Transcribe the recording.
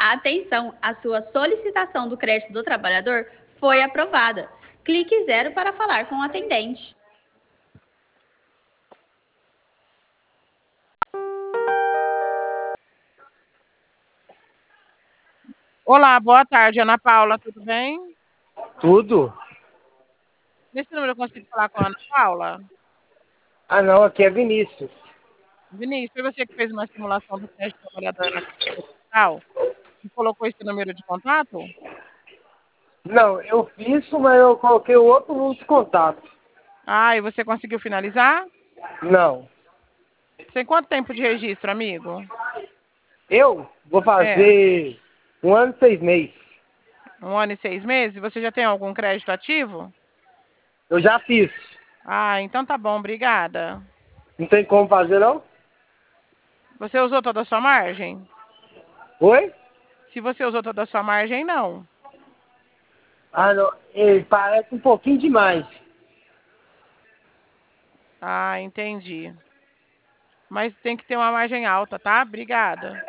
Atenção, a sua solicitação do crédito do trabalhador foi aprovada. Clique 0 para falar com o atendente. Olá, boa tarde, Ana Paula, tudo bem? Tudo? Nesse número eu consigo falar com a Ana Paula? Ah, não, aqui é Vinícius. Vinícius, foi você que fez uma simulação do crédito do trabalhador na Caixa Central e colocou esse número de contato? Não, eu fiz, mas eu coloquei o outro número de contato. Ah, e você conseguiu finalizar? Não. Tem quanto tempo de registro, amigo? Eu vou É, fazer 1 ano e 6 meses. 1 ano e 6 meses? Você já tem algum crédito ativo? Eu já fiz. Ah, então tá bom, obrigada. Não tem como fazer, não? Você usou toda a sua margem? Oi? Se você usou toda a sua margem, não. Ah, não. Parece um pouquinho demais. Ah, entendi. Mas tem que ter uma margem alta, tá? Obrigada.